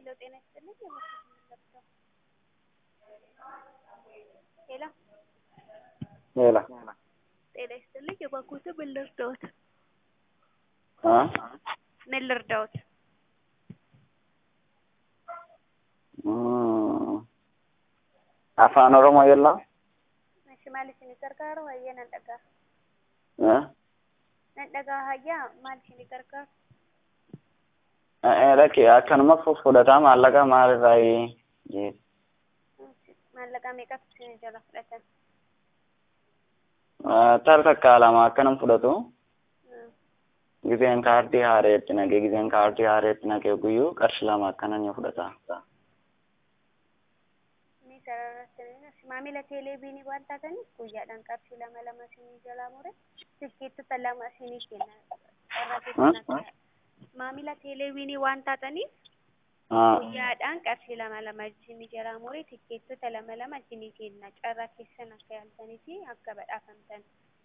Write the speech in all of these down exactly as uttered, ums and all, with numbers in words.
ጤና ይስጥልኝ የባንክ ሄሎ ሄሎ ጤና ይስጥልኝ የባንኩት ምን ልርዳዎት? አ ምን ልርዳዎት? afaan oromoo yella እሺ ማለሽን ይቀርቃሩ አየና እንደጋ እ እንደጋ ሀያ ማለሽን ይቀርቃሩ ee laki akkanuma fudhataa maallaqa maalirraa jee maallaqa meeqatu isin jala fudhatan? tar takka lama akkanum fudhatu giseen kaartii haareetti naqee giseen kaartii haareetti naqee guyyuu qarshii lama akkana ni fudhata. ni sararratanii maamila teeleeviinii waan taataniif guyyaadhaan qarshii lama lama isinii jalaa mure tikkeettota lama isinii kenna carraa keessan maamila teeleeviinii waan taataniif guyyaadhaan qarshii lama lama isinii jalaa mure tikkeettota lama lama isinii kenna carraa keessan akka yaaltanii fi akka badhaafamtan.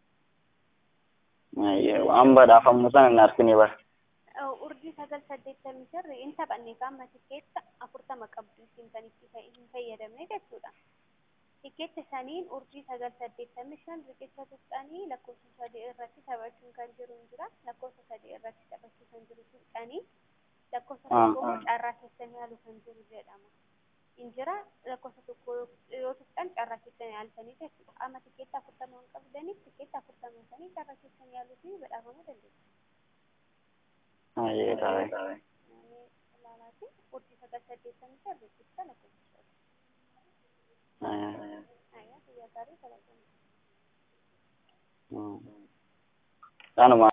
ayyee waan badhaafamu sana hin argine bara. urjii sagal saddeettamii sirri in taphanne qaama tikkeetta afurtama qabdu isin kan itti hin fayyadamne jechuudha. tikkeetta saniin urjii sagal saddeettamii shan riqicha tuqxanii lakkoofsa sadii irratti taphachuun kan jiru hin jira lakkoofsa sadii irratti taphachuu kan jiru tuqxanii lakkoofsa tokko carraa keessan yaalu kan jiru jedhama. in jira lakkoofsa tokko yoo tuqxan carraa keessan yaaltanii jechuudha. qaama tikkeetta afurtama waan qabdaniif tikkeetta afurtama sanii carraa keessan yaaluu fi badhaafamuu dandeessu. ayyee taa'e laalaati urjii sagal saddeettamii shan riqicha lakkoofsa kanuma